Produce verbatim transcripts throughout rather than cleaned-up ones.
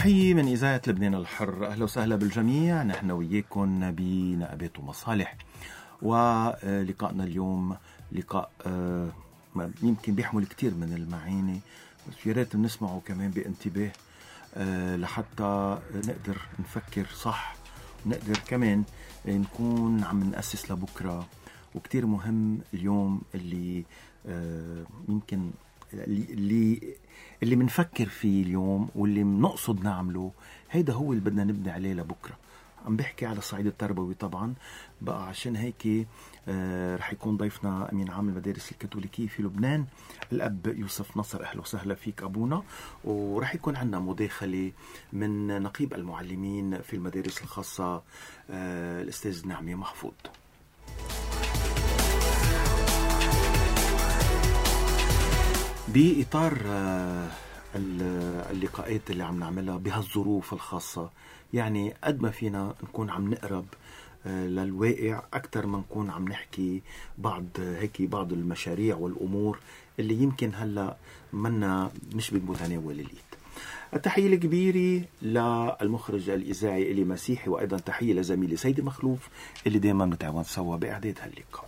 تحية من إذاعة لبنان الحر. أهلا وسهلا بالجميع. نحن وياكم بنقابات ومصالح، ولقائنا اليوم لقاء يمكن بيحمل كتير من المعاني، بس يا ريت نسمعه كمان بانتباه لحتى نقدر نفكر صح، ونقدر كمان نكون عم نأسس لبكرة. وكتير مهم اليوم اللي يمكن اللي اللي منفكر فيه اليوم واللي منقصد نعمله، هيدا هو اللي بدنا نبني عليه لبكرة. عم بحكي على الصعيد التربوي طبعا بقى، عشان هيك آه رح يكون ضيفنا أمين عام المدارس الكاثوليكية في لبنان الأب يوسف نصر. أهلا وسهلا فيك أبونا. ورح يكون عندنا مداخلة من نقيب المعلمين في المدارس الخاصة آه الأستاذ نعمي محفوظ. بإطار اللقاءات اللي عم نعملها بهالظروف الخاصة، يعني قد ما فينا نكون عم نقرب للواقع أكتر ما نكون عم نحكي بعض هيك بعض المشاريع والأمور اللي يمكن هلأ منا مش بمتناول اليد. التحية الكبيرة للمخرج الإذاعي إلي مسيحي، وأيضا تحية لزميلي سيدي مخلوف اللي دائما نتعاون سوا بإعداد هاللقاء.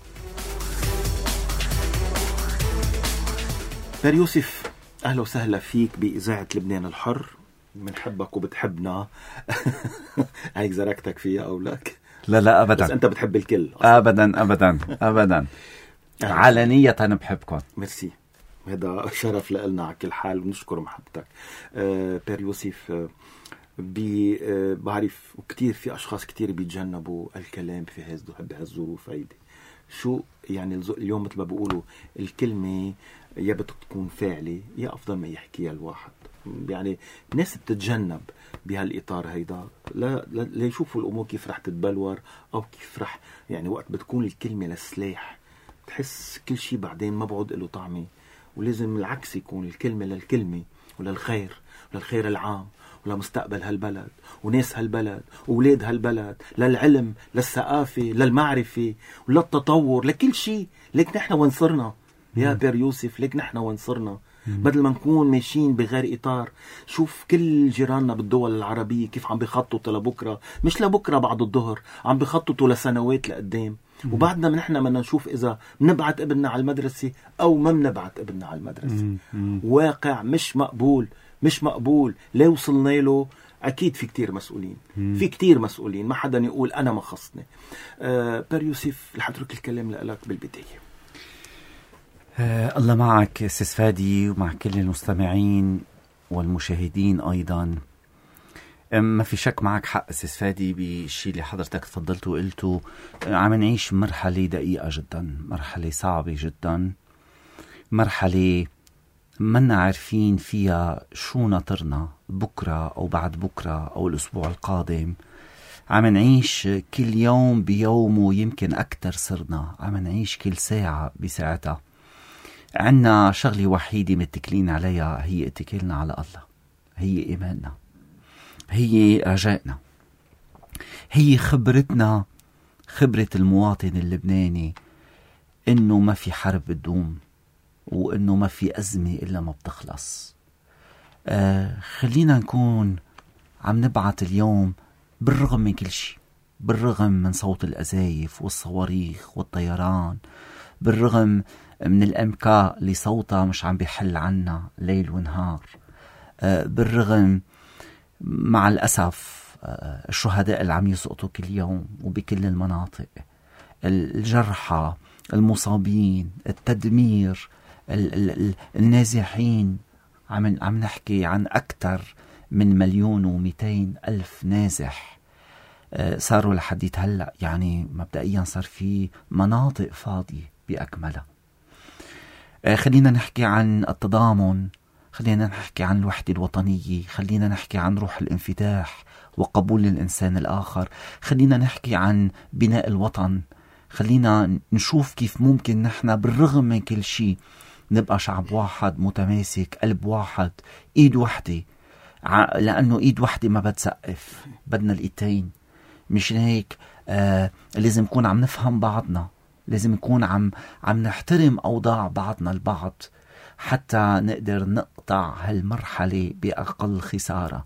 بير يوسف، أهلا وسهلا فيك بإذاعة لبنان الحر. بنحبك وبتحبنا. هيك زركتك فيها أو لك؟ لا لا أبدا، بس أنت بتحب الكل أصلاً. أبدا أبدا أبدا علانية بحبكم. ميرسي، هذا شرف لنا على كل حال، ونشكر محبتك. آه بير يوسف، آه بي آه بعرف وكتير في أشخاص كتير بيتجنبوا الكلام في هالظروف هيدي. شو يعني اليوم مثل ما بيقولوا الكلمة يا بتكون فاعلة يا أفضل ما يحكيها الواحد. يعني ناس بتتجنب بهالإطار هيدا لا لا يشوفوا الأمور كيف رح تتبلور أو كيف رح، يعني وقت بتكون الكلمة للسلاح تحس كل شيء بعدين ما بعد له طعمه. ولازم العكس يكون الكلمة للكلمة وللخير وللخير العام ولمستقبل هالبلد وناس هالبلد وولاد هالبلد، للعلم للثقافة للمعرفة وللتطور لكل شيء. ليك نحن وانصرنا يا بير يوسف، ليك نحن وانصرنا بدل ما نكون ماشيين بغير إطار. شوف كل جيراننا بالدول العربية كيف عم بيخططوا لبكرة، مش لبكرة بعد الظهر، عم بيخططوا لسنوات لقدام. وبعدنا من نحن بدنا نشوف إذا منبعت ابننا على المدرسة أو ما منبعت ابننا على المدرسة. واقع مش مقبول، مش مقبول. لا وصلنا له أكيد في كتير مسؤولين، في كتير مسؤولين، ما حدا يقول أنا ما خصني. آه بير يوسف، رح أترك الكلام لك بالبداية. آه الله معك سيس فادي ومع كل المستمعين والمشاهدين أيضا. ما في شك معك حق سيس فادي بالشيء اللي حضرتك تفضلت وقلته. عم نعيش مرحلة دقيقة جدا، مرحلة صعبة جدا، مرحلة منا عارفين فيها شو ناطرنا بكرة أو بعد بكرة أو الأسبوع القادم. عم نعيش كل يوم بيومه، يمكن أكتر صرنا عم نعيش كل ساعة بساعتها. عنا شغلة وحيدة متكلين عليها، هي اتكلنا على الله، هي إيماننا، هي رجائنا، هي خبرتنا، خبرة المواطن اللبناني إنه ما في حرب بتدوم، وإنه ما في أزمة إلا ما بتخلص. آه خلينا نكون عم نبعت اليوم بالرغم من كل شيء، بالرغم من صوت الأزايف والصواريخ والطيران، بالرغم من الأمكاء اللي صوتها مش عم بيحل عنا ليل ونهار، آه بالرغم مع الأسف آه الشهداء اللي عم يسقطوا كل يوم وبكل المناطق، الجرحى، المصابين، التدمير، النازحين. عم عم نحكي عن أكثر من مليون ومئتين ألف نازح آه صاروا لحديت هلأ. يعني مبدئيا صار في مناطق فاضية بأكملها. آه خلينا نحكي عن التضامن، خلينا نحكي عن الوحدة الوطنية، خلينا نحكي عن روح الانفتاح وقبول الإنسان الآخر، خلينا نحكي عن بناء الوطن، خلينا نشوف كيف ممكن نحن بالرغم من كل شيء نبقى شعب واحد متماسك، قلب واحد، ايد وحدة. لأنه ايد وحدة ما بتسقف، بدنا الايدين. مش هيك آه لازم نكون عم نفهم بعضنا، لازم نكون عم عم نحترم أوضاع بعضنا البعض حتى نقدر نقطع هالمرحلة بأقل خسارة.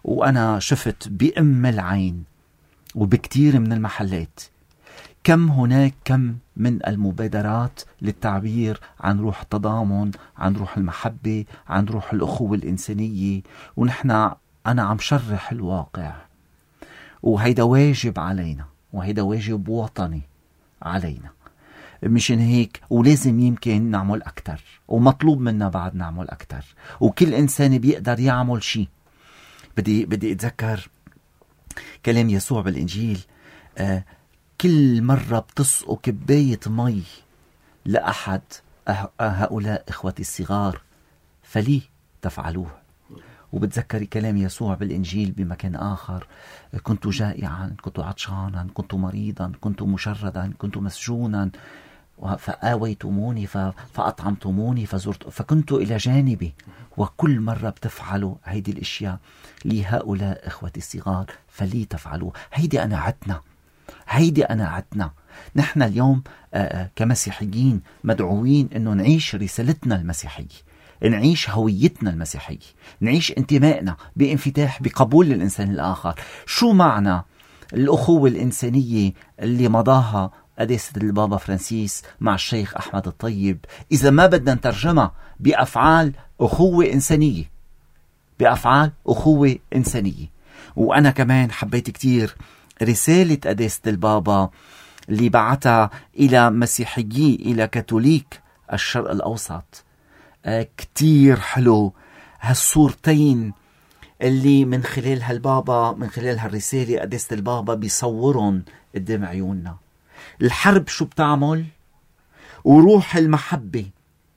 وأنا شفت بأم العين وبكتير من المحلات كم هناك كم من المبادرات للتعبير عن روح التضامن، عن روح المحبة، عن روح الأخوة الإنسانية. ونحن أنا عم شرح الواقع، وهيدا واجب علينا، وهيدا واجب وطني علينا. مشان هيك ولازم يمكن نعمل أكتر، ومطلوب منا بعد نعمل أكتر، وكل إنسان بيقدر يعمل شيء. بدي بدي أتذكر كلام يسوع بالإنجيل، آه كل مرة بتسقوا كباية مي لأحد هؤلاء إخوتي الصغار فلي تفعلوه. وبتذكر كلام يسوع بالإنجيل بمكان آخر، كنت جائعا، كنت عطشانا، كنت مريضا، كنت مشردا، كنت مسجونا فآويتموني فأطعمتموني فزرت فكنت إلى جانبي. وكل مرة بتفعلوا هيدي الأشياء لهؤلاء إخوتي الصغار فلي تفعلوا. هيدي أنا عدنا، هيدي أنا عدنا. نحن اليوم كمسيحيين مدعوين أنه نعيش رسالتنا المسيحية، نعيش هويتنا المسيحية، نعيش انتمائنا بانفتاح بقبول للإنسان الآخر. شو معنى الأخوة الإنسانية اللي مضاها قداسة البابا فرانسيس مع الشيخ أحمد الطيب إذا ما بدنا نترجمها بأفعال أخوة إنسانية، بأفعال أخوة إنسانية؟ وأنا كمان حبيت كتير رسالة قداسة البابا اللي بعتها إلى مسيحيي، إلى كاثوليك الشرق الأوسط. آه كتير حلو هالصورتين اللي من خلال هالبابا، من خلال هالرسالة قداسة البابا بيصورون قدام عيوننا. الحرب شو بتعمل، وروح المحبة،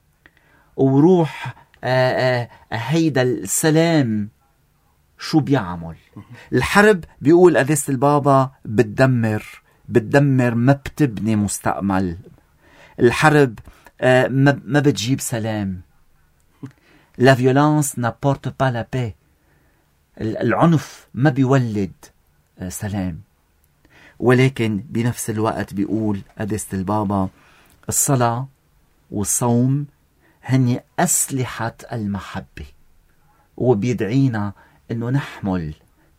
وروح آآ آآ هيدا السلام شو بيعمل. الحرب بيقول قداسة البابا بتدمر، بتدمر ما بتبني مستقبل. الحرب ما, ما بتجيب سلام. La violence n'apporte pas la paix. العنف ما بيولد سلام. ولكن بنفس الوقت بيقول قداسة البابا الصلاة والصوم هن أسلحة المحبة، وبيدعينا أنه نحمل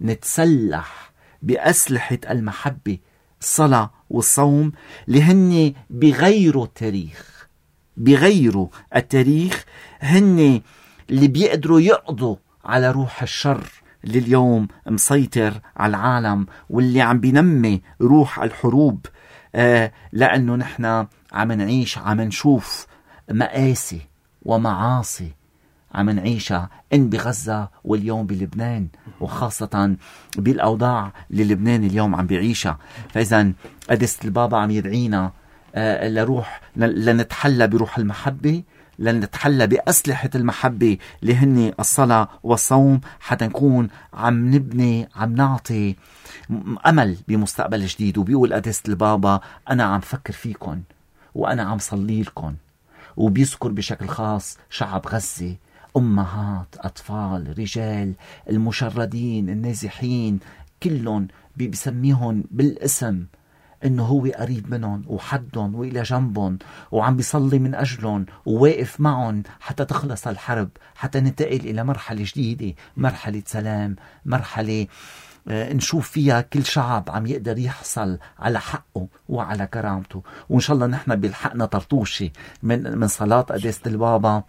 نتسلح بأسلحة المحبة، الصلاة والصوم، لهن بغيروا التاريخ، بغيروا التاريخ، هن اللي بيقدروا يقضوا على روح الشر اللي اليوم مسيطر على العالم، واللي عم بينمي روح الحروب. آه لأنه نحن عم نعيش، عم نشوف مآسي ومعاصي عم نعيشها إن بغزة واليوم بلبنان، وخاصة بالأوضاع اللي لبنان اليوم عم بيعيشها. فإذا قداسة البابا عم يدعينا آه لروح، لنتحلى بروح المحبة، لنتحلى بأسلحة المحبة اللي هن الصلاة والصوم، حتى نكون عم نبني، عم نعطي أمل بمستقبل جديد. وبيقول قداسة البابا أنا عم فكر فيكم وأنا عم صلي لكم. وبيذكر بشكل خاص شعب غزة، أمهات، أطفال، رجال، المشردين، النازحين، كلهم بيسميهم بالاسم، إنه هو قريب منهم وحدهم وإلى جنبهم، وعم بيصلي من أجلهم وواقف معهم حتى تخلص الحرب، حتى ننتقل إلى مرحلة جديدة، مرحلة سلام، مرحلة آه نشوف فيها كل شعب عم يقدر يحصل على حقه وعلى كرامته. وإن شاء الله نحن بيلحقنا طرطوشي من من صلاة قداسة البابا،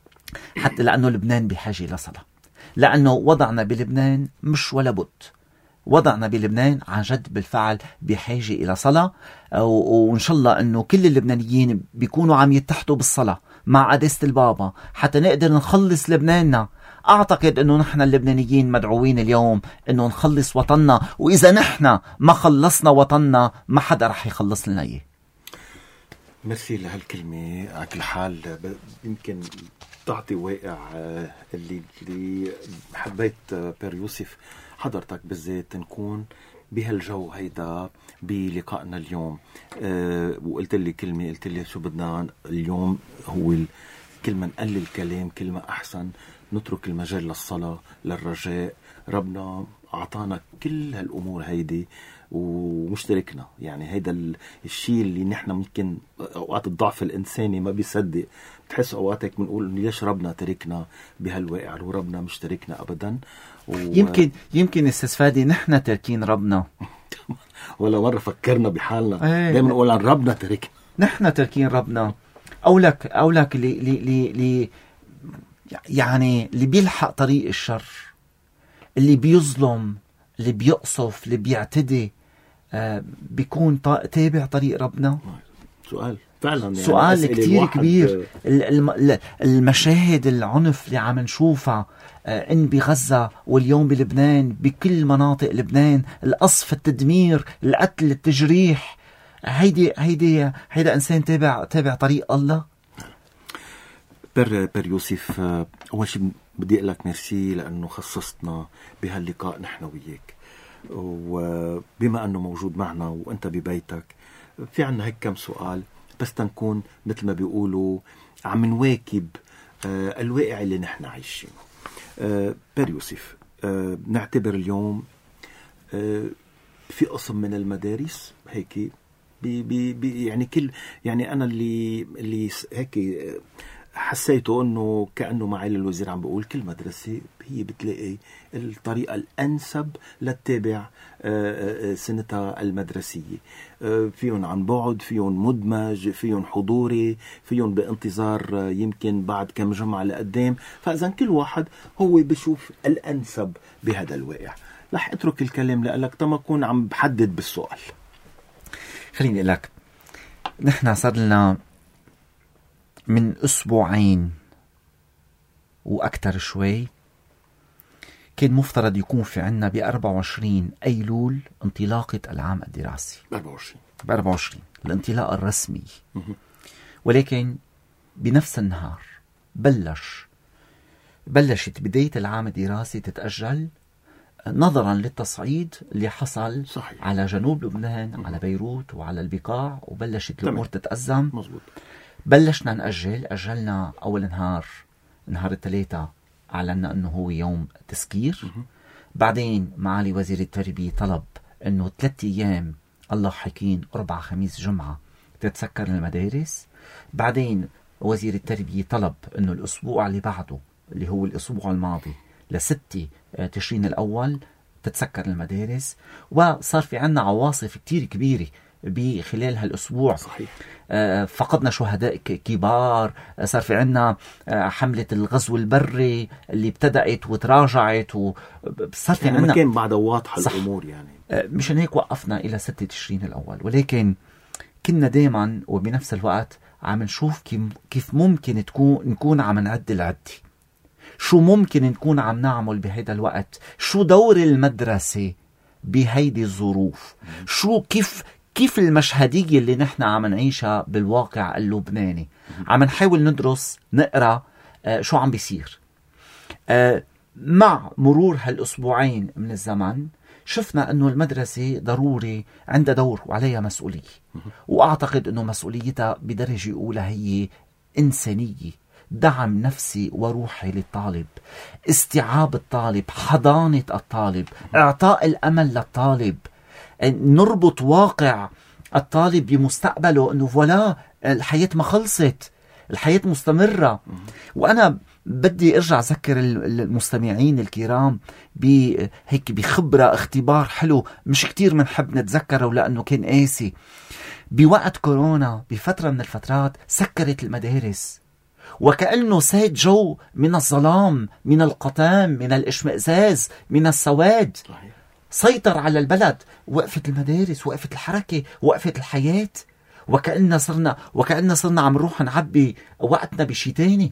حتى لأنه لبنان بحاجة لصلاة، لأنه وضعنا بلبنان مش ولا بد، وضعنا بلبنان عن جد بالفعل بحاجة إلى صلاة. وإن شاء الله أنه كل اللبنانيين بيكونوا عم يتحدوا بالصلاة مع قداسة البابا حتى نقدر نخلص لبناننا. أعتقد أنه نحن اللبنانيين مدعوين اليوم أنه نخلص وطننا، وإذا نحن ما خلصنا وطننا ما حدا رح يخلص لنا إيه. ميرسي لهالكلمة. على كل حال يمكن تعطي واقع اللي اللي حبيت بير يوسف حضرتك بالذات نكون بهالجو هيدا بلقائنا اليوم. أه وقلت لي كلمة، قلت لي شو بدنا اليوم، هو كل ما نقلل كلام كل ما أحسن، نترك المجال للصلاة للرجاء. ربنا أعطانا كل هالأمور هيدي ومش تركنا. يعني هيدا الشيء اللي نحن ممكن أوقات الضعف الإنساني ما بيصدق، بتحس أوقاتك بنقول ليش ربنا تركنا بهالواقع، وربنا مش تركنا أبدا. و... يمكن يمكن استاذ فادي نحن تركين ربنا. ولا مرة فكرنا بحالنا دايما نقول عن ربنا تركنا، نحن تركين ربنا. أو لك أو لك اللي اللي اللي يعني اللي بيلحق طريق الشر، اللي بيظلم، اللي بيقصف، اللي بيعتدي، آه بيكون طا... تابع طريق ربنا. سؤال فعلا يعني سؤال كتير كبير. المشاهد العنف اللي عم نشوفها آه إن بغزة واليوم بلبنان، بكل مناطق لبنان، القصف، التدمير، القتل، التجريح، هيدي هيدي هيدا إنسان تابع تابع طريق الله. بر بر يوسف، أول شيء بدي أقول لك ميرسي لأنه خصصتنا بهاللقاء نحن وياك، وبما أنه موجود معنا وأنت ببيتك في عنا هيك كم سؤال بس تنكون مثل ما بيقولوا عم نواكب آه الواقع اللي نحن عايشينه. آه بر يوسف، آه نعتبر اليوم آه في قسم من المدارس هيك بي بي بي يعني كل يعني أنا اللي اللي هيك حسيته أنه كأنه معالي الوزير عم بقول كل مدرسة هي بتلاقي الطريقة الأنسب للتابع سنتها المدرسية، فيهم عن بعد، فيهم مدمج، فيهم حضوري، فيهم بانتظار يمكن بعد كم جمعة لقدام. فإذا كل واحد هو بشوف الأنسب بهذا الواقع. رح أترك الكلام لك تما أكون عم بحدد بالسؤال. خليني أقول لك، نحن صار لنا من أسبوعين وأكتر شوي كان مفترض يكون في عنا بأربعة وعشرين أيلول انطلاقة العام الدراسي. بأربعة وعشرين بأربعة وعشرين الانطلاق الرسمي. ولكن بنفس النهار بلش بلشت بداية العام الدراسي تتأجل نظرا للتصعيد اللي حصل. صحيح. على جنوب لبنان، مم. على بيروت وعلى البقاع، وبلشت الأمور تتأزم. مزبوط. بلشنا نأجل أجلنا أول نهار نهار الثلاثة أعلنا أنه هو يوم تسكير. مم. بعدين معالي وزير التربية طلب أنه ثلاثة أيام الله حكين أربعة خميس جمعة تتسكر المدارس. بعدين وزير التربية طلب أنه الأسبوع اللي بعده اللي هو الأسبوع الماضي لستة تشرين الأول تتسكر المدارس. وصار في عنا عواصف كتير كبيرة بخلال هالأسبوع. صحيح. فقدنا شهداء كبار، صار في عنا حملة الغزو البري اللي ابتدأت وتراجعت، وصار في يعني عنا ما كان بعد واضحة الأمور. يعني مشان هيك وقفنا إلى ستة تشرين الأول. ولكن كنا دايما وبنفس الوقت عم نشوف كيف ممكن تكون نكون عم نعد العدي، شو ممكن نكون عم نعمل بهيدا الوقت، شو دور المدرسة بهيدي الظروف، شو كيف كيف المشهدية اللي نحن عم نعيشها بالواقع اللبناني. عم نحاول ندرس نقرأ آه شو عم بيصير. آه مع مرور هالأسبوعين من الزمن شفنا أنه المدرسة ضروري عندها دور وعليها مسؤولية، وأعتقد أنه مسؤوليتها بدرجة أولى هي إنسانية، دعم نفسي وروحي للطالب، استيعاب الطالب، حضانة الطالب، إعطاء الأمل للطالب، نربط واقع الطالب بمستقبله أنه فولا الحياة ما خلصت، الحياة مستمرة. وأنا بدي أرجع أذكر المستمعين الكرام بهيك بخبرة اختبار حلو مش كتير منحب نتذكره لأنه كان قاسي. بوقت كورونا بفترة من الفترات سكرت المدارس، وكأنه ساد جو من الظلام، من القطام، من الاشمئزاز، من السواد. سيطر على البلد. وقفت المدارس، وقفت الحركة، وقفت الحياة، وكأننا صرنا وكأننا صرنا عم نروح نعبي وقتنا بشي تاني.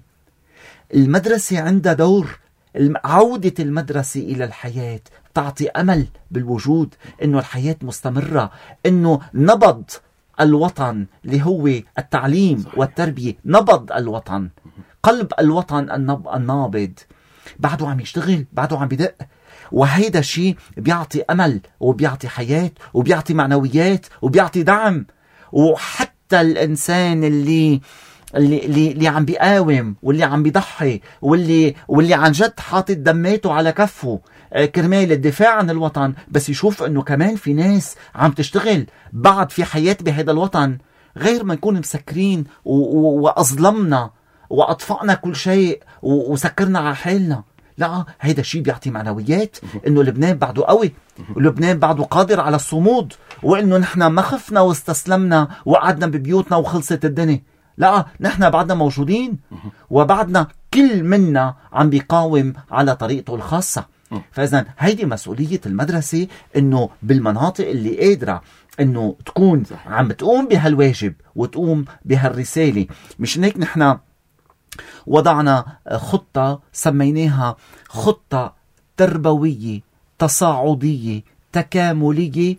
المدرسة عندها دور. عودة المدرسة إلى الحياة تعطي أمل بالوجود، إنه الحياة مستمرة، إنه نبض الوطن اللي هو التعليم صحيح. والتربية، نبض الوطن، قلب الوطن النابض بعده عم يشتغل، بعده عم بدق. وهيدا الشيء بيعطي أمل وبيعطي حياة وبيعطي معنويات وبيعطي دعم. وحتى الإنسان اللي اللي اللي, اللي عم بيقاوم واللي عم بيضحي واللي واللي عن جد حاطط دميته على كفه كرمال الدفاع عن الوطن، بس يشوف انه كمان في ناس عم تشتغل بعد في حياة بهذا الوطن، غير ما نكون مسكرين واظلمنا واطفأنا كل شيء وسكرنا على حالنا. لا، هيدا الشيء بيعطي معنويات انه لبنان بعده قوي، ولبنان بعده قادر على الصمود، وانه نحن ما خفنا واستسلمنا وقعدنا ببيوتنا وخلصت الدنيا. لا، نحن بعدنا موجودين، وبعدنا كل منا عم بيقاوم على طريقته الخاصة. فإذا هيدي مسؤولية المدرسة، انه بالمناطق اللي قادرة انه تكون عم تقوم بهالواجب وتقوم بهالرسالة. مش هيك نحن وضعنا خطة سميناها خطة تربوية تصاعدية تكاملية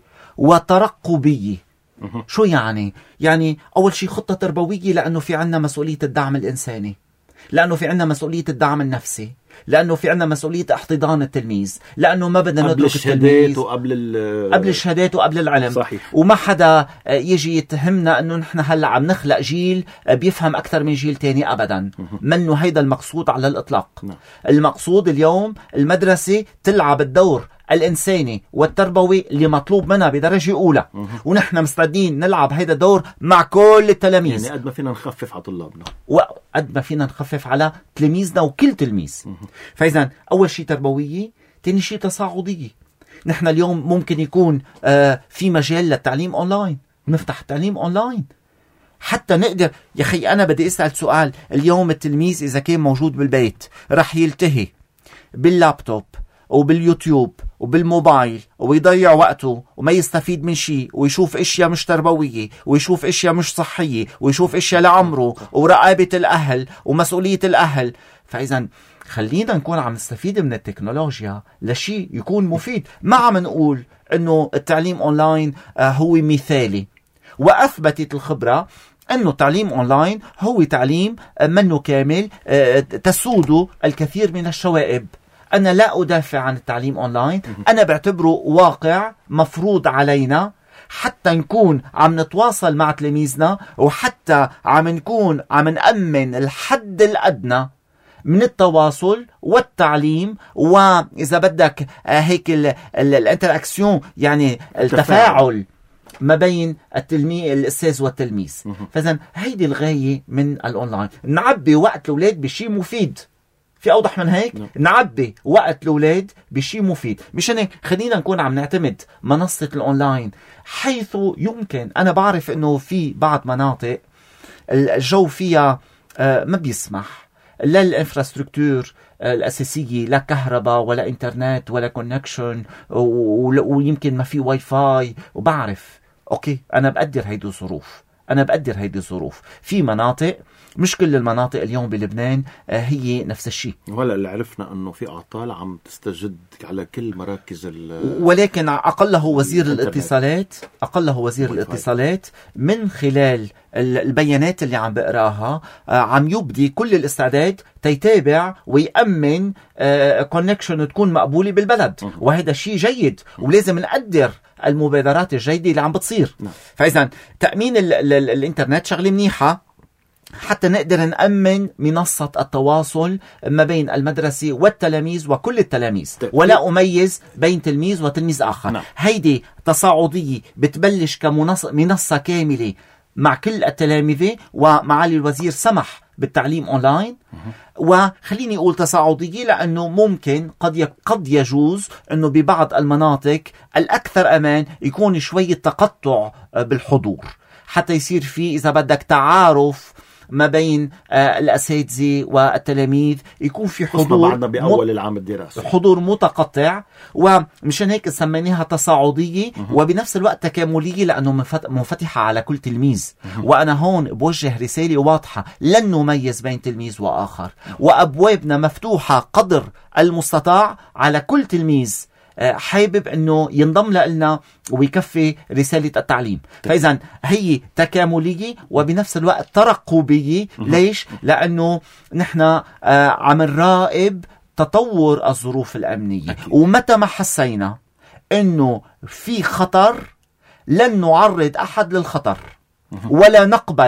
وترقبية. شو يعني؟ يعني أول شيء خطة تربوية، لأنه في عنا مسؤولية الدعم الإنساني، لأنه في عنا مسؤولية الدعم النفسي، لأنه في عنا مسؤولية احتضان التلميذ، لأنه ما بدنا نترك التلميذ وقبل قبل الشهادات وقبل العلم. صحيح. وما حدا يجي يتهمنا أنه نحن هلأ عم نخلق جيل بيفهم أكثر من جيل تاني، أبدا. منه هيدا المقصود على الإطلاق. نعم. المقصود اليوم المدرسة تلعب الدور الإنساني والتربوي اللي مطلوب منها بدرجة أولى، ونحن مستعدين نلعب هيدا الدور مع كل التلاميذ. يعني قد ما فينا نخفف على طلابنا وقد ما فينا نخفف على تلاميذنا وكل تلميذ. فإذا أول شيء تربوية، تاني شيء تصاعدية. نحن اليوم ممكن يكون آه في مجال للتعليم أونلاين، نفتح التعليم أونلاين حتى نقدر. يا أخي أنا بدي أسأل سؤال، اليوم التلميذ إذا كان موجود بالبيت رح يلتهي باللابتوب وباليوتيوب وبالموبايل ويضيع وقته وما يستفيد من شيء، ويشوف اشياء مش تربوية، ويشوف اشياء مش صحية، ويشوف اشياء لعمره ورقابة الاهل ومسؤولية الاهل. فاذا خلينا نكون عم نستفيد من التكنولوجيا لشيء يكون مفيد. ما عم نقول انه التعليم اونلاين هو مثالي، واثبتت الخبرة انه التعليم اونلاين هو تعليم منه كامل، تسوده الكثير من الشوائب. أنا لا أدافع عن التعليم أونلاين، أنا بعتبره واقع مفروض علينا حتى نكون عم نتواصل مع تلاميذنا، وحتى عم نكون عم نأمن الحد الأدنى من التواصل والتعليم، وإذا بدك هيك الانتراكسيون، يعني التفاعل ما بين التلميذ الأستاذ والتلميذ. فإذا هيدي الغاية من الأونلاين، نعبي وقت الأولاد بشيء مفيد. في أوضح من هيك؟ no. نعبي وقت الأولاد بشيء مفيد. مشان هيك خلينا نكون عم نعتمد منصة الأونلاين حيث يمكن. أنا بعرف أنه في بعض مناطق الجو فيها ما بيسمح، لا الانفراستركتور الأساسية، لا كهرباء ولا إنترنت ولا كونكشن، ويمكن ما في واي فاي. وبعرف أوكي، أنا بقدر هيدي الظروف، أنا بقدر هيدي الظروف. في مناطق، مش كل المناطق اليوم بلبنان هي نفس الشيء. ولا اللي عرفنا أنه في أعطال عم تستجد على كل مراكز، ولكن أقله وزير الاتصالات أقله وزير الاتصالات من خلال البيانات اللي عم بقراها عم يبدي كل الاستعداد تيتابع ويأمن كونكشن تكون مقبولة بالبلد، وهذا شيء جيد، ولازم نقدر المبادرات الجيدة اللي عم بتصير. فإذا تأمين ال ال ال الإنترنت شغلة منيحة حتى نقدر نأمن منصة التواصل ما بين المدرسة والتلاميذ وكل التلاميذ، ولا أميز بين تلميذ وتلميذ آخر. نعم. هيدي تصاعدية بتبلش كمنصة كاملة مع كل التلاميذ، ومعالي الوزير سمح بالتعليم أونلاين. وخليني أقول تصاعدية لأنه ممكن قد قد يجوز أنه ببعض المناطق الأكثر أمان يكون شوية تقطع بالحضور، حتى يصير في إذا بدك تعارف ما بين الأساتذة والتلاميذ، يكون في حضور بعدنا بأول العام الدراسي، حضور متقطع. ومشان هيك سميناها تصاعدية وبنفس الوقت تكاملية، لأنه منفتحة على كل تلميذ. وأنا هون بوجه رسالة واضحة، لن نميز بين تلميذ وآخر، وأبوابنا مفتوحة قدر المستطاع على كل تلميذ حابب أنه ينضم لنا ويكفي رسالة التعليم. فإذا هي تكاملية وبنفس الوقت ترقبية. ليش؟ لأنه نحن عم نراقب تطور الظروف الأمنية، ومتى ما حسينا أنه في خطر لن نعرض أحد للخطر، ولا نقبل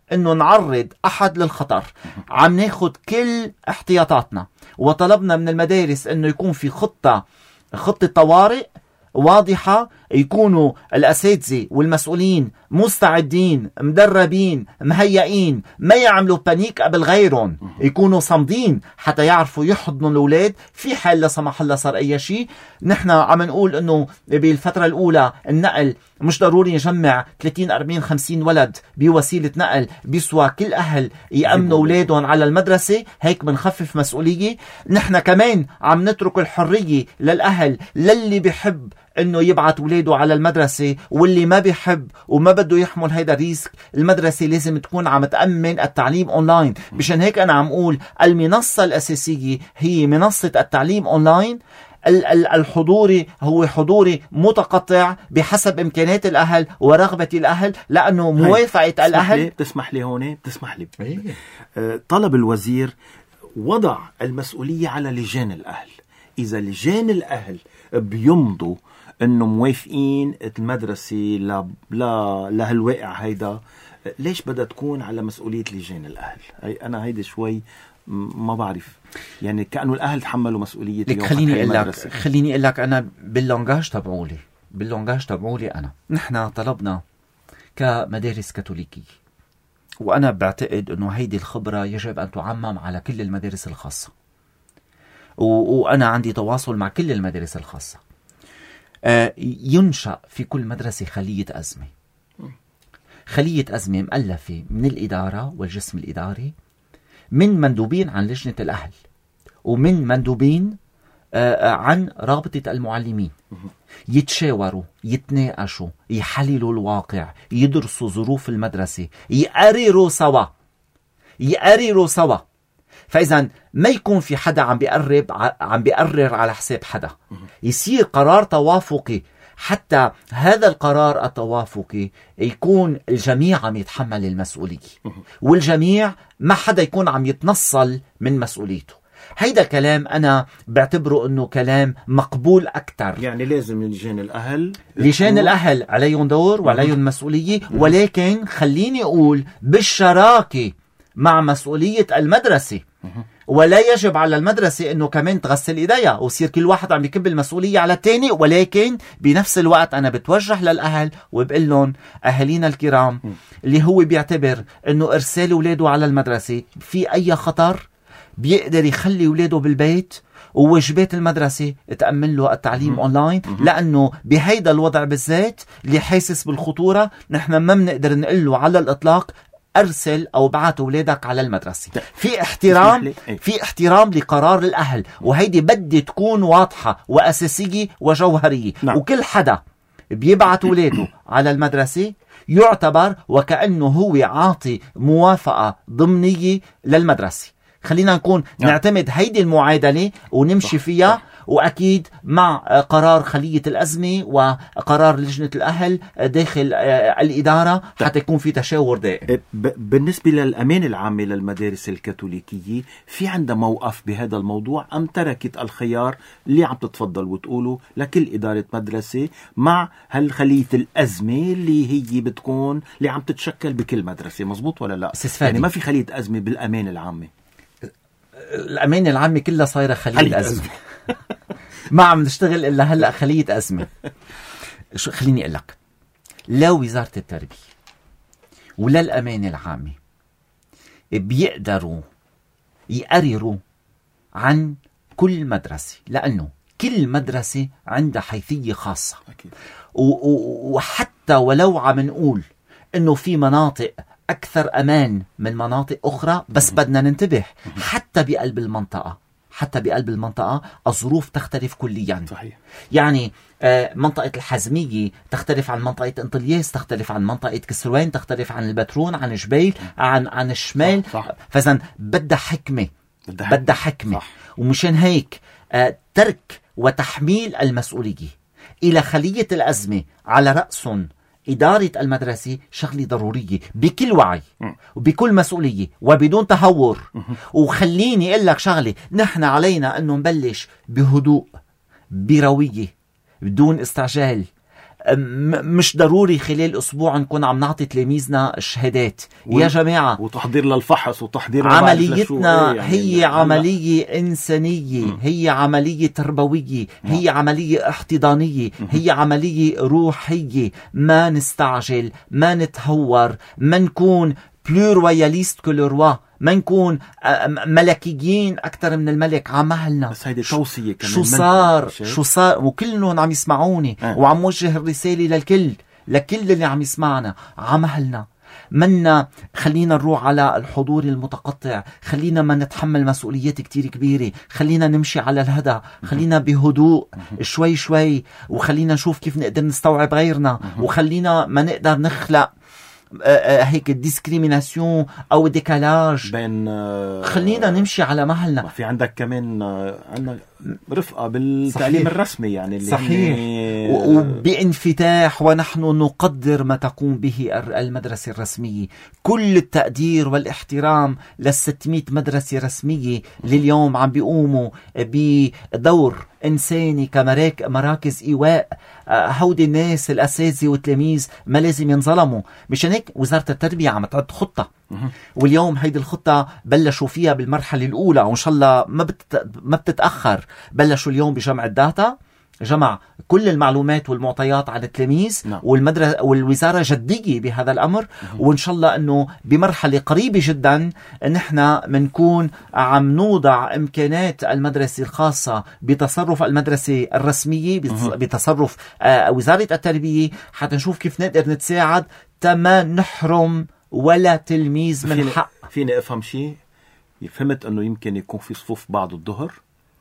انه نعرض احد للخطر. عم ناخد كل احتياطاتنا، وطلبنا من المدارس انه يكون في خطة خطة طوارئ واضحة، يكونوا الأساتذة والمسؤولين مستعدين مدربين مهيئين، ما يعملوا بانيك قبل غيرهم، يكونوا صامدين حتى يعرفوا يحضنوا الأولاد في حال لا سمح الله صار أي شيء. نحن عم نقول إنه بالفترة الأولى النقل مش ضروري نجمع ثلاثين أربعين خمسين ولد بوسيلة نقل، بيسوى كل أهل يأمنوا أولادهم على المدرسة، هيك بنخفف مسؤولية. نحن كمان عم نترك الحرية للأهل، للي بيحب انه يبعت ولاده على المدرسة، واللي ما بيحب وما بده يحمل هيدا الريسك، المدرسة لازم تكون عم تأمن التعليم اونلاين. مشان هيك انا عم اقول المنصة الاساسية هي منصة التعليم اونلاين. الحضوري هو حضوري متقطع بحسب امكانيات الاهل ورغبة الاهل، لانه موافقة الاهل. بتسمح لي هون بتسمح لي أه طلب الوزير وضع المسؤولية على لجان الاهل. اذا لجان الاهل بيمضوا انه موافقين المدرسة لا لا لهالواقع هيدا، ليش بدها تكون على مسؤولية لجان الاهل؟ هي انا هيدا شوي ما بعرف، يعني كأنه الاهل تحملوا مسؤولية. لك خليني اقول لك خليني اقول لك انا باللونجاج تبعولي باللونجاج تبعولي انا نحن طلبنا كمدارس كاثوليكية، وانا بعتقد انه هيدي الخبرة يجب ان تعمم على كل المدارس الخاصة، وأنا عندي تواصل مع كل المدارس الخاصة. ينشأ في كل مدرسة خلية أزمة، خلية أزمة مؤلفة من الإدارة والجسم الإداري، من مندوبين عن لجنة الأهل، ومن مندوبين عن رابطة المعلمين، يتشاوروا يتناقشوا يحللوا الواقع، يدرسوا ظروف المدرسة، يقرروا سوا يقرروا سوا فإذا ما يكون في حدا عم بيقرب عم بيقرر على حساب حدا، يصير قرار توافقي، حتى هذا القرار التوافقي يكون الجميع عم يتحمل المسؤولية، والجميع ما حدا يكون عم يتنصل من مسؤوليته. هيدا كلام أنا بعتبره أنه كلام مقبول أكتر. يعني لازم لجان الأهل لجان الأهل عليهم دور وعليهم مسؤولية، ولكن خليني أقول بالشراكة مع مسؤولية المدرسة. ولا يجب على المدرسة انه كمان تغسل ايديها ويصير كل واحد عم يكب المسؤولية على التاني، ولكن بنفس الوقت انا بتوجه للاهل وبقول لهم اهالينا الكرام اللي هو بيعتبر انه ارسال اولاده على المدرسة في اي خطر بيقدر يخلي اولاده بالبيت، وواجبات المدرسة تأمن له التعليم م- أونلاين م- لأنه بهيدا الوضع بالذات اللي حاسس بالخطورة نحن ما بنقدر نقول له على الإطلاق أرسل أو بعت أولادك على المدرسة. في احترام في احترام لقرار الأهل، وهيدي بدي تكون واضحة وأساسية وجوهرية. نعم. وكل حدا بيبعت أولاده على المدرسة يعتبر وكأنه هو عاطي موافقة ضمنية للمدرسة. خلينا نكون نعم. نعتمد هيدي المعادلة ونمشي صح. فيها صح. وأكيد مع قرار خلية الأزمة وقرار لجنة الأهل داخل الإدارة حتى يكون في تشاور دائم. بالنسبة للأمانة العامة للمدارس الكاثوليكية، في عندها موقف بهذا الموضوع أم تركت الخيار اللي عم تتفضل وتقوله لكل إدارة مدرسة مع هالخلية الأزمة اللي هي بتكون اللي عم تتشكل بكل مدرسة؟ مزبوط ولا لا؟ يعني ما في خلية أزمة بالأمانة العامة. الأمانة العامة كلها صايرة خلية أزمة. ما عم نشتغل إلا هلأ خلية أزمة. شو خليني أقول لك، لو وزارة التربية ولا الأمانة العامة بيقدروا يقرروا عن كل مدرسة، لأنه كل مدرسة عندها حيثية خاصة أكيد. وحتى ولو عم نقول إنه في مناطق أكثر أمان من مناطق أخرى، بس بدنا ننتبه حتى بقلب المنطقة حتى بقلب المنطقة الظروف تختلف كليا. صحيح. يعني منطقة الحزمية تختلف عن منطقة انطلياس، تختلف عن منطقة كسروان، تختلف عن البترون، عن جبيل، عن عن الشمال. فإذن بدها حكمة بدها حكمة صح. ومشان هيك ترك وتحميل المسؤولية إلى خلية الأزمة على رأسهم إدارة المدرسة شغلة ضرورية بكل وعي وبكل مسؤولية وبدون تهور. وخليني أقول لك شغلة، نحن علينا أنه نبلش بهدوء بروية بدون استعجال، مش ضروري خلال أسبوع نكون عم نعطي تلاميذنا الشهادات و... يا جماعة، وتحضير للفحص وتحضير عمليتنا يعني هي يعني عملية إنسانية، م. هي عملية تربوية، م. هي عملية احتضانية، م. هي عملية روحية. ما نستعجل، ما نتهور، ما نكون بلو روياليست كو لو روا، ما نكون ملكيين أكتر من الملك. عمهلنا بس هيدي توصية كمان. شو صار شو صار وكلهم عم يسمعوني أه. وعم وجه الرسالة للكل، لكل اللي عم يسمعنا. عمهلنا منا خلينا نروح على الحضور المتقطع، خلينا ما نتحمل مسؤوليات كتير كبيرة، خلينا نمشي على الهدى، خلينا بهدوء شوي شوي، وخلينا نشوف كيف نقدر نستوعب غيرنا، وخلينا ما نقدر نخلق هيك ديسكريميناسيون او ديكالاج بين. خلينا نمشي على مهلنا. في عندك كمان عندنا رفقة بالتعليم صحيح. الرسمي يعني اللي صحيح يعني وبانفتاح، ونحن نقدر ما تقوم به المدرسة الرسمية. كل التقدير والاحترام للستمائة مدرسة رسمية اللي اليوم عم بيقوموا بدور إنساني كمراكز إيواء. هودي الناس الأساتذة والتلاميذ ما لازم ينظلموا. مشان هيك وزارة التربية عم تعد خطة، واليوم هيدي الخطة بلشوا فيها بالمرحلة الأولى، وإن شاء الله ما بتت... ما بتتأخر. بلشوا اليوم بجمع الداتا، جمع كل المعلومات والمعطيات عن التلاميذ، نعم. والمدرسة والوزارة جدية بهذا الأمر، وإن شاء الله أنه بمرحلة قريبة جدا نحن منكون عم نوضع إمكانات المدرسة الخاصة بتصرف المدرسة الرسمية، بتصرف آه وزارة التربية، حتى نشوف كيف نقدر نتساعد تما نحرم ولا تلميذ من فيني حق. فيني أفهم شيء. فهمت أنه يمكن يكون في صفوف بعد الظهر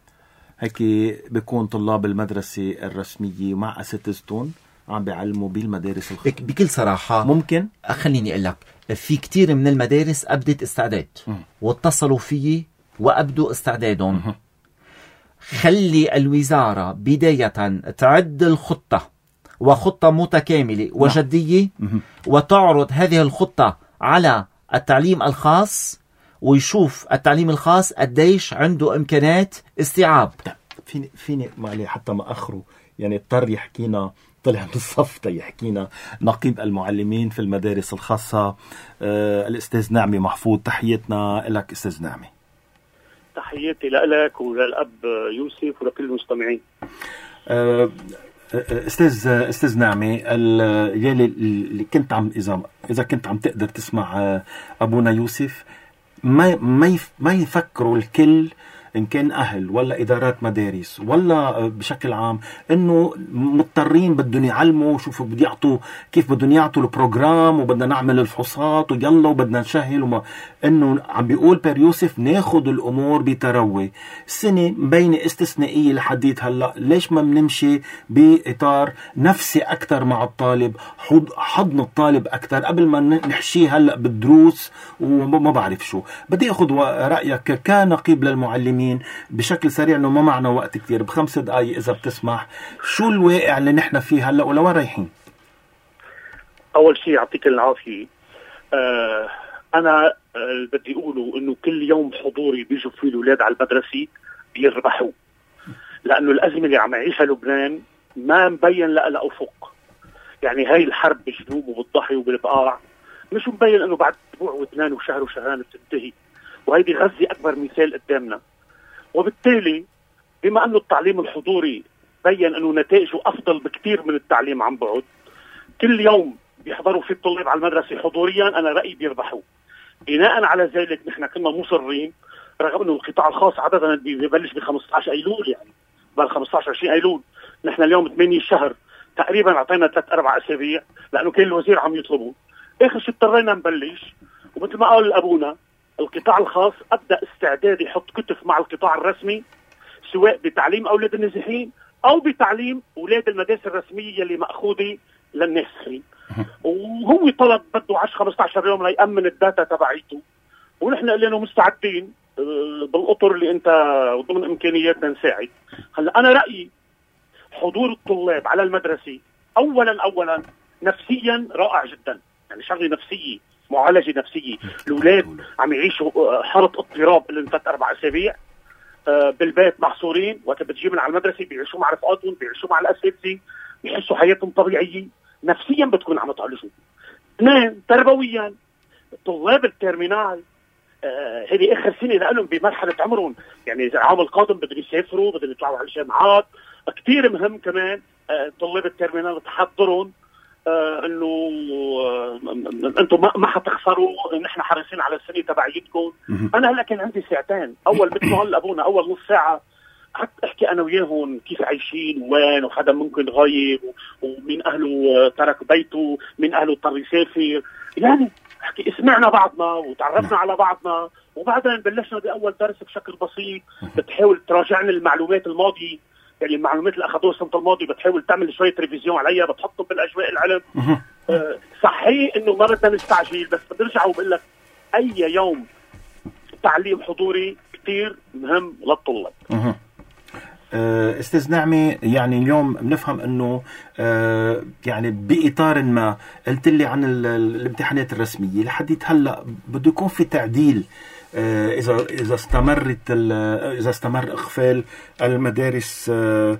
هيك بيكون طلاب المدرسة الرسمية مع أساتذتهم عم بيعلموا بالمدارس الخاصة. بكل صراحة ممكن خليني أقول لك، في كتير من المدارس أبدت استعداد م. واتصلوا فيي وأبدوا استعدادهم. م. خلي الوزارة بداية تعد الخطة، وخطة متكاملة وجدية، م. وتعرض هذه الخطة على التعليم الخاص، ويشوف التعليم الخاص قديش عنده إمكانات استيعاب. فيني فيني معلي حتى ما أخره يعني اضطر يحكينا، طلع من الصف يحكينا نقيب المعلمين في المدارس الخاصة آه الأستاذ نعمي محفوظ. تحياتنا لك أستاذ نعمي. تحياتي لك وللأب يوسف ولكل المستمعين. آه استاذ استاذ نعمي، يلي اللي كنت عم اذا اذا كنت عم تقدر تسمع ابونا يوسف، ما ما ما يفكروا الكل إن كان أهل ولا إدارات مدارس ولا بشكل عام إنه مضطرين بدهم يعلموا شوفوا بدي يعطوا كيف بدهم يعطوا البروجرام وبدنا نعمل الفحوصات ويلا وبدنا نشهل وما. إنه عم بيقول بير يوسف ناخد الأمور بتروي. السنة مبينة استثنائية لحديت هلأ، ليش ما بنمشي بإطار نفسي أكتر مع الطالب، حضن الطالب أكتر قبل ما نحشيه هلأ بالدروس وما بعرف شو. بدي أخذ رأيك كنقيب للمعلمين بشكل سريع، انه ما معنا وقت كثير، بخمس دقائق اذا بتسمح. شو الواقع اللي نحن فيه هلا ولوين رايحين؟ اول شيء يعطيك العافيه. آه انا اللي بدي اقوله انه كل يوم حضوري بيجوا فيه الاولاد على المدرسه بيربحوا، لانه الازمه اللي عم يعيشها لبنان ما مبين لها افق. يعني هاي الحرب بالجنوب وبالضحي وبالبقاع مش مبين انه بعد اسبوع واثنين وشهر وشهرين بتنتهي، وهيدي غزة اكبر مثال قدامنا. وبالتالي بما أنه التعليم الحضوري بيّن أنه نتائجه أفضل بكتير من التعليم عن بعد، كل يوم بيحضروا في الطلاب على المدرسة حضوريا، أنا رأيي بيربحوا. بناء على ذلك نحن كنا مصرين، رغم أنه القطاع الخاص عادة بيبلش ب خمسة عشر أيلول، يعني بال خمسة عشر عشرين أيلول، نحن اليوم ثمانية شهر تقريبا أعطينا ثلاث أربع أسابيع لأنه كان الوزير عم يطلبوا. آخر شيء اضطرينا نبلش، ومثل ما قال أبونا القطاع الخاص أبدأ استعداد يحط كتف مع القطاع الرسمي، سواء بتعليم أولاد النازحين أو بتعليم أولاد المدارس الرسمية اللي مأخوذة للنازحين. وهو طلب بده عشرة خمسة عشر يوم ليأمن الداتا تبعيته، ونحن قلنا مستعدين بالأطر اللي أنت ضمن إمكانياتنا نساعد. هلا أنا رأيي حضور الطلاب على المدرسة أولا أولا نفسيا رائع جدا، يعني شغلة نفسية، معالجة نفسية. الأولاد عم يعيشوا حالة اضطراب اللي ثلاث أربع أسابيع بالبيت محصورين، وقت بتجيبهم على المدرسة بيعيشوا مع رفقاتهم، بيعيشوا مع الأساتذة، يحسوا حياتهم طبيعيه، نفسيا بتكون عم تعالجهم. اثنين، تربويا طلاب الترمينال آه هذه اخر سنه لهم بمرحله عمرهم، يعني العام القادم بدهم يسافروا، بدهم يطلعوا على الجامعات. كثير مهم كمان آه طلاب الترمينال تحضرهم آه انه آه انتم ما, ما حتخسروا، نحن حريصين على السنه تبعيتكم. انا هلا كان عندي ساعتين، اول مثل ما قال ابونا اول نص ساعه حتى احكي انا وياهم كيف عايشين وين، وحدا ممكن غايب ومن اهله ترك بيته، من اهله اضطر يسافر، يعني احكي سمعنا بعضنا وتعرفنا على بعضنا. وبعدين بلشنا باول درس بشكل بسيط، بتحاول تراجعنا المعلومات الماضيه، يعني المعلومات اللي اخذوها السنه الماضيه بتحاول تعمل شويه ريفيزيون عليها، بتحطهم بالاجواء العلم. أه صحيح انه ما بدنا نستعجل، بس برجع وبقول لك اي يوم تعليم حضوري كثير مهم للطلاب. استاذ نعمي، يعني اليوم بنفهم انه يعني باطار ما قلت لي عن الامتحانات الرسميه لحد هلا بده يكون في تعديل اذا اذا استمرت اذا استمر اقفال المدارس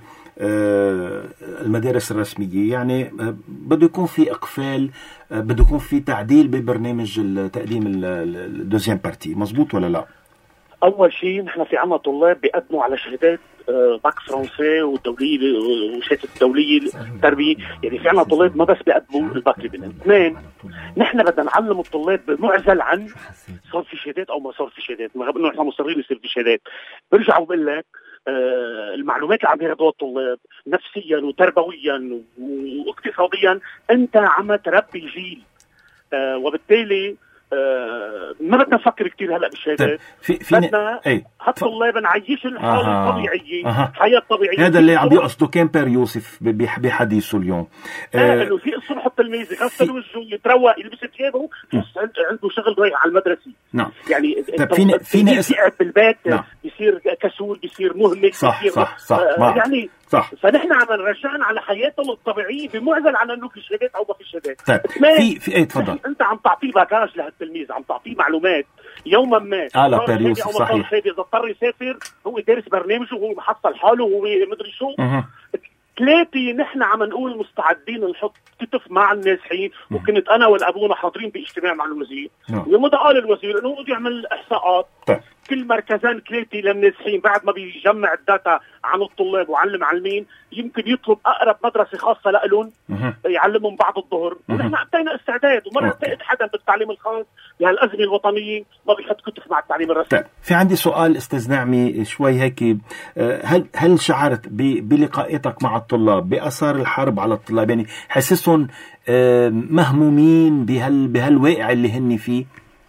المدارس الرسميه، يعني بده يكون في اقفال، بده يكون في تعديل ببرنامج تقديم الدوزيام بارتي، مزبوط ولا لا؟ اول شيء نحن في عنا طلاب بيقدموا على شهادات باك فرنسي والدوليه وشهاده الدوليه التربيه، يعني في عنا طلاب ما بس بيقدموا الباكالوريوس. اثنين، نحن بدنا نعلم الطلاب بمعزل عن صار في شهادات او ما صار في شهادات، ما انه نحن مصرين يصير في شهادات. برجع وبقول لك آه المعلومات اللي عم ياخذوها الطلاب نفسيا وتربويا واقتصاديا انت عم تربي جيل، آه وبالتالي آه ما بدنا نفكر كتير هلا بالشهادات. في في بدنا هالطلاب نعيش الحاله آه الطبيعيه آه. حياه طبيعيه. هذا اللي عم يقصده كان بير يوسف بحديثه اليوم، اه انه في الصبح التلميذ يغسل وجهه يتروق يلبس ثيابه عنده شغل رايح على المدرسه. نعم. يعني فينا فينا يقعد بالبيت نعم. بيصير كسول، بيصير مهمل، صح بيصير صح صح آه يعني صح. فنحن عم نرجعنا على حياتهم الطبيعيه بمعزل عن انه في شهادات او ما في شهادات. طيب في في ايه تفضل. انت عم تعطيه باكاج لهالتلميذ، عم تعطيه معلومات يوما ما اه لا بيريوسف صحيح. اذا اضطر يسافر هو دارس برنامجه وهو محصل حاله وهو مدري شو. ثلاثة، نحن عم نقول مستعدين نحط كتف مع النازحين، وكنت انا والابونا حاضرين باجتماع مع الوزير، ومتى قال الوزير انه بده يعمل احصاءات طيب. كل مركزين ثلاثة للنازحين بعد ما بيجمع الداتا عن الطلاب وعن المعلمين، يمكن يطلب اقرب مدرسة خاصة لهم يعلمهم بعد الظهر. ونحن اعطينا استعداد، وما نعتقد حدا بالتعليم الخاص بهالازمة الوطنية ما بيحط كتف مع التعليم الرسمي. طيب. في عندي سؤال استاذ نعمي شوي هيك، هل هل شعرت بلقائتك مع الطلاب بأثار الحرب على الطلاب؟ يعني حسسهم مهمومين بهال بهالواقع اللي هن فيه؟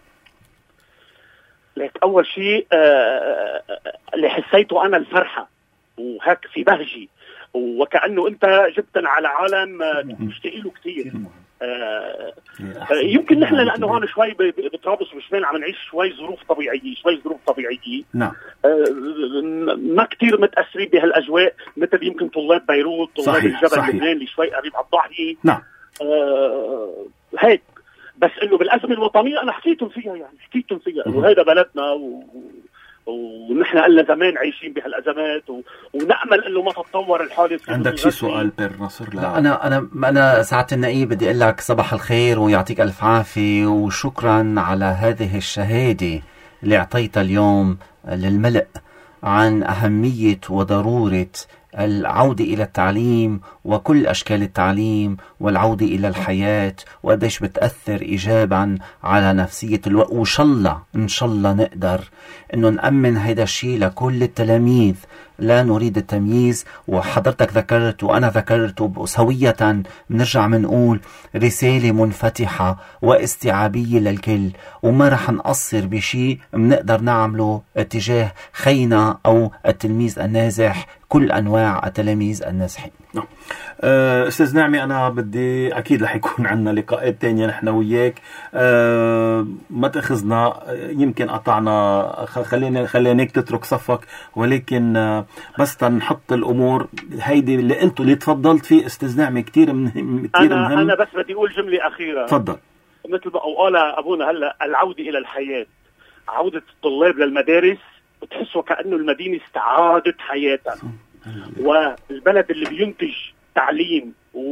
لك أول شيء آه اللي حسيته أنا الفرحة وهيك في بهجي، وكأنه أنت جبتنا على عالم مشتاق له كثير. آه آه يمكن نحن لأنه هون شوي بطرابلس وشمال عم نعيش شوي ظروف طبيعية شوي ظروف طبيعية نعم آه ما كتير متأثرين بهالأجواء مثل يمكن طلاب بيروت، طلاب الجبل لبنان اللي شوي قريب على الضاحية. نعم آه هيك. بس انه بالازمه الوطنيه انا حكيتهم فيها، يعني حكيتهم فيها انه هذا بلدنا و... ونحن قلنا زمان عايشين بهالازمات و... ونامل انه ما تتطور الحاله. عندك شي سؤال بير ناصر؟ لا, لا انا انا انا سعاده النقيب بدي اقول لك صباح الخير ويعطيك الف عافيه، وشكرا على هذه الشهاده اللي اعطيتها اليوم للملء عن اهميه وضروره العودة إلى التعليم وكل أشكال التعليم والعودة إلى الحياة، وقديش بتأثر إيجابا على نفسية الوقت. وإن شاء الله إن شاء الله نقدر إنه نأمن هيدا الشيء لكل التلاميذ، لا نريد التمييز. وحضرتك ذكرت وأنا ذكرت وسوية بنرجع منقول رسالة منفتحة واستيعابية للكل، وما رح نقصر بشيء بنقدر نعمله اتجاه خينا أو التلميذ النازح، كل أنواع التلاميذ النازحين. نعم. أه أستاذ نعمي، أنا بدي أكيد رح يكون عنا لقاءات تانية نحن وياك. أه ما تأخذنا، يمكن قطعنا، خلينا خليناك تترك صفك، ولكن أه بس تنحط الأمور هيدي اللي قلته اللي تفضلت فيه أستاذ نعمي كتير مهم كتير أنا مهم. أنا بس بدي أقول جملة أخيرة. تفضل. مثل ما قال أبونا هلا، العودة إلى الحياة، عودة الطلاب للمدارس بتحسوا كأنه المدينة استعادت حياتها، والبلد اللي بينتج تعليم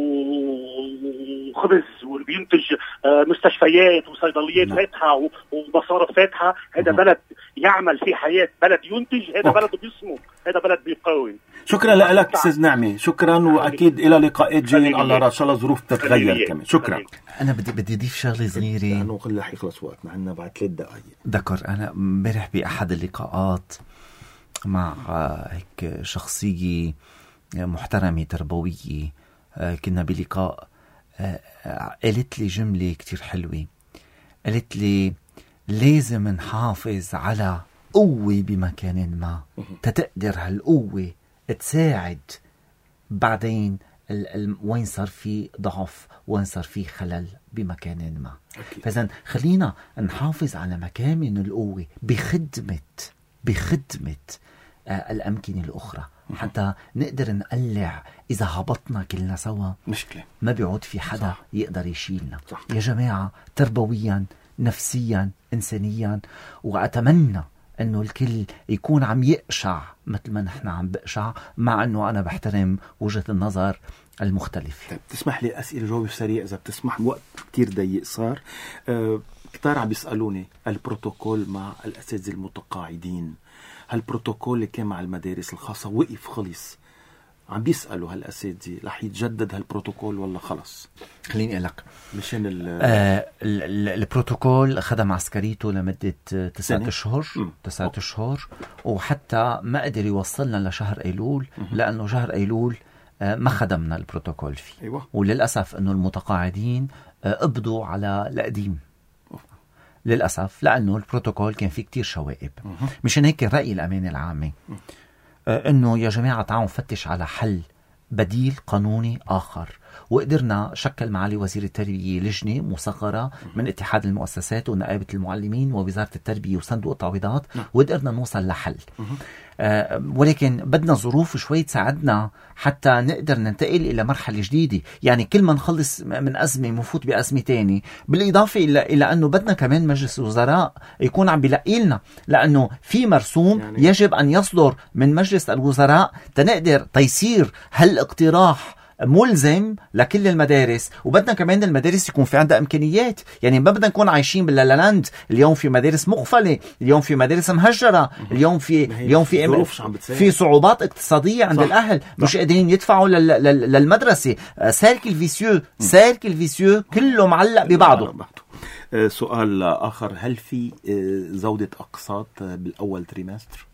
وخبز، واللي بينتج مستشفيات وصيدليات فاتحه ومصارف فاتحه، هذا بلد يعمل في حياه، بلد ينتج، هذا بلد بيصمم، هذا بلد بيقاوم. شكرا لك استاذ نعمي، شكرا، واكيد الى لقاءات جايين على راس، ان شاء الله ظروف تتغير كمان. شكرا. انا بدي بدي اضيف شغله صغيره لانه قل رح يخلص وقتنا، عندنا بعد ثلاث دقائق. ذكر انا امبارح باحد اللقاءات مع هيك شخصيه محترمه تربويه، كنا بلقاء، قالت لي جمله كتير حلوه، قالت لي لازم نحافظ على قوة بمكان ما تتقدر هالقوة تساعد بعدين ال ال وين صار في ضعف، وين صار في خلل بمكان ما. فإذن خلينا نحافظ على مكان من القوة بخدمة بخدمة آه الأمكنة الأخرى، حتى نقدر نقلع. إذا هبطنا كلنا سوا مشكلة، ما بيعود في حدا صح. يقدر يشيلنا. صح. يا جماعة، تربويا، نفسيا، إنسانيا، وأتمنى أنه الكل يكون عم يقشع مثل ما نحن عم بقشع، مع أنه أنا بحترم وجهة النظر المختلفة. طيب، تسمح لي أسئلة جواب سريع إذا بتسمح، وقت كتير ضيق صار. أه كتار عم بيسألوني البروتوكول مع الأساتذة المتقاعدين، هالبروتوكول اللي كان مع المدارس الخاصة وقف خلص، عم بيسألوا هالأساتذة رح يتجدد هالبروتوكول ولا خلص؟ خليني أقول لك مشان آه البروتوكول خدم عسكريته لمدة تسعة أشهر تسعة أشهر، وحتى ما قدر يوصلنا لشهر أيلول، لأنه شهر أيلول آه ما خدمنا البروتوكول فيه. أيوة. وللأسف أنه المتقاعدين آه قبضوا على القديم للأسف، لأنه البروتوكول كان فيه كتير شوائب. مشان هيك الرأي الأمانة العامة آه أنه يا جماعة تعالوا نفتش على حل بديل قانوني آخر. وقدرنا شكل معالي وزير التربية لجنة مصغرة من اتحاد المؤسسات ونقابة المعلمين ووزارة التربية وصندوق التعويضات، وقدرنا نوصل لحل. آه ولكن بدنا ظروف شوي تساعدنا حتى نقدر ننتقل إلى مرحلة جديدة. يعني كل ما نخلص من أزمة مفوت بأزمة تاني، بالإضافة إلى, إلى أنه بدنا كمان مجلس الوزراء يكون عم بيلقي لنا، لأنه في مرسوم يعني يجب أن يصدر من مجلس الوزراء تنقدر تيسير هالاقتراح ملزم لكل المدارس. وبدنا كمان المدارس يكون في عندها إمكانيات، يعني ما بدنا نكون عايشين باللالاند. اليوم في مدارس مغفلة، اليوم في مدارس مهجرة، اليوم في اليوم في في صعوبات اقتصادية عند صح. الأهل مش قادرين يدفعوا للمدرسة. سيركل فيسيو سيركل فيسيو كله معلق ببعضه. سؤال آخر، هل في زودة أقساط بالأول تريمستر؟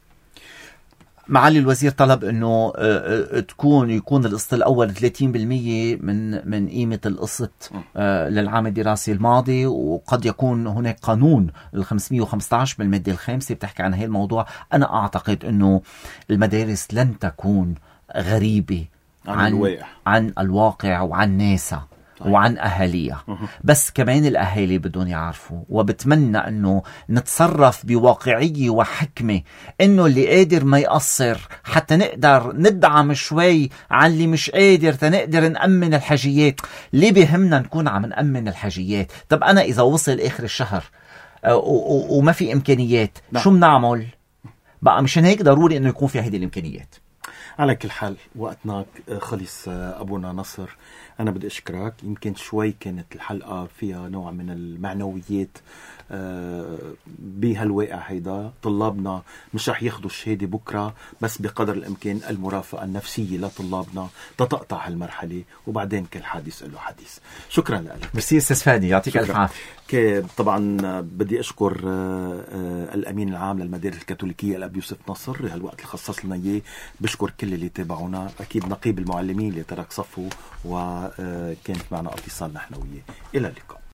معالي الوزير طلب انه تكون يكون القسط الاول ثلاثين بالمية من من قيمه القسط للعام الدراسي الماضي، وقد يكون هناك قانون ال خمسمية وخمسة عشر بالماده الخامسه بتحكي عن هذا الموضوع. انا اعتقد انه المدارس لن تكون غريبه عن عن الواقع, عن الواقع وعن ناسا وعن أهاليها، بس كمان الأهالي بدهم يعرفوا. وبتمنى أنه نتصرف بواقعية وحكمة، أنه اللي قادر ما يقصر حتى نقدر ندعم شوي عن اللي مش قادر تنقدر نأمن الحاجيات. ليه بهمنا نكون عم نأمن الحاجيات؟ طب أنا إذا وصل آخر الشهر وما في إمكانيات لا. شو بنعمل بقى؟ مشان هيك ضروري أنه يكون في هذه الإمكانيات. على كل حال وقتنا خلص أبونا نصر، أنا بدي أشكرك. يمكن شوي كانت الحلقة فيها نوع من المعنويات بهالواقع هيدا. طلابنا مش رح ياخدوا الشهادة بكرة، بس بقدر الإمكان المرافقة النفسية لطلابنا تتقطع هالمرحلة، وبعدين كل حديث له حديث. شكرا لك. ميرسي أستاذ فادي، يعطيك ألف عافية. طبعا بدي أشكر الأمين العام للمدارس الكاثوليكية الأب يوسف نصر، هالوقت اللي خصص لنا إياه. بشكر كل اللي تابعونا، أكيد نقيب المعلمين اللي ترك صفه وكانت معنا اتصال نحن وياه. إلى اللقاء.